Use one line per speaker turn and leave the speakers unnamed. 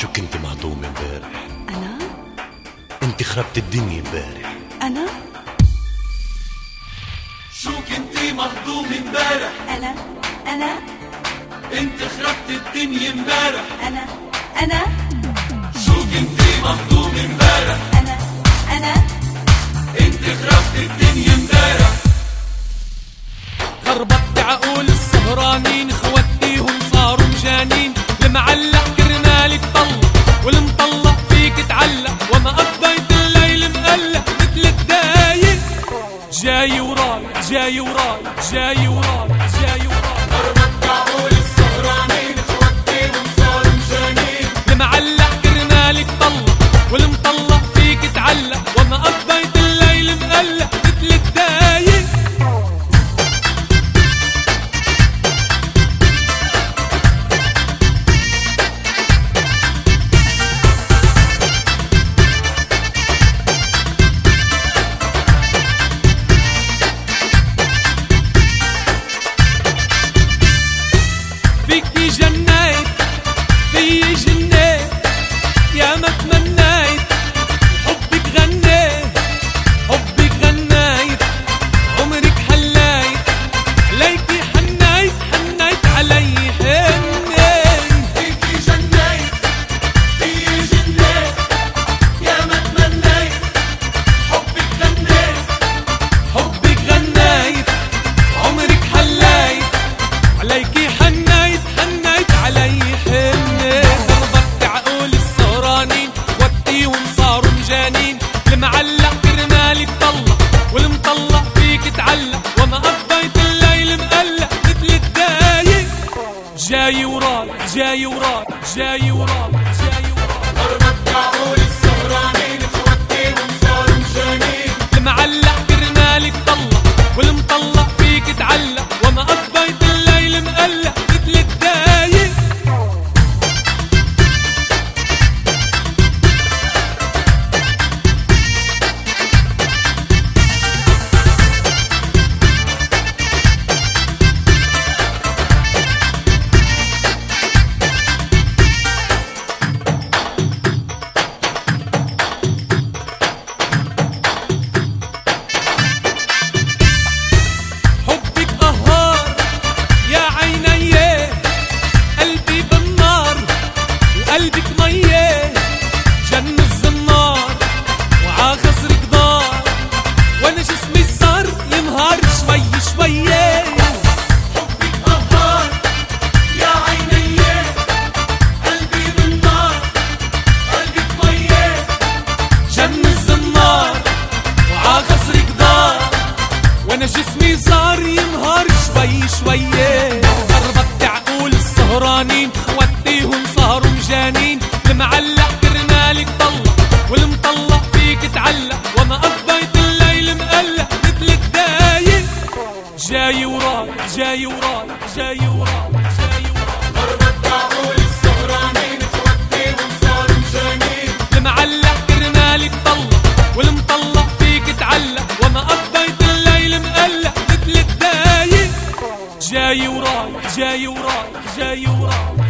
كنت مهضوم امبارح؟
أنا؟
انت خربت الدنيا امبارح.
أنا؟
شو كنتي مهضوم امبارح؟
أنا؟
انت خربت الدنيا امبارح.
أنا؟
شو كنتي مهضوم امبارح؟
أنا؟
انت خربت الدنيا امبارح.
خربت عقول السهرانين، خوتيهم صاروا مجانين. المعلق كرمالك طلق والمطلق فيك تعلق، وما قضيت الليل مقلق مثل الدايق. جاي وراي جاي وراي جاي وراي جاي وراي.
خربت عقول السهرانين، خوتيهم صاروا مجانين.
المعلق كرمالك طلق والمطلق فيك تعلق، وما قضيت الليل مقلق مثل الدايق. فيكي جنيت فيي جنيت، يا ما تمنيت حبك غنيت حبك غنيت. عمرك حليت عليكي حنيت حنيت علي حنيت.
فيكي جنيت فيي جنيت، يا ما تمنيت حبك غنيت
حبك غنيت. عمرك حليت عليكي حنيت حنيت علي حنيت. خربت عقول السهرانين، وديهم صاروا مجانين. المعلق كرمالك طلق والمطلق فيك تعلق، وما قضيت الليل مقلق مثل الدايق. جاي وراي جاي وراي جاي وراي جاي وراي.
خربت عقول السهرانين، خوتيهم صاروا مجانين.
المعلق كرمالك طلق والمطلق فيك تعلق، وما قضيت الليل مقلق مثل الدايق. حبك قهار يا عيني، قلبي بالنار وقلبك ميه. جن الزنار وعاخصرك دار، وانا جسمي صار ينهار شوي شويه.
حبك قهار يا عيني، قلبي بالنار قلبك ميه.
جن الزنار وعاخصرك دار، وانا جسمي صار ينهار شوي شويه. خربت عقول السهرانين، خوتيهم صاروا مجانين. المعلق كرمالك طلق والمطلق فيك تعلق، وما قضيت الليل مقلق مثل الدايق. جاي وراي جاي وراي جاي وراي جاي وراي.
خربت عقول السهرانين، خوتيهم صاروا مجانين.
المعلق كرمالك طلق والمطلق فيك تعلق، وما قضيت الليل مقلق مثل الدايق. جاي وراي جاي وراي جاي وراي.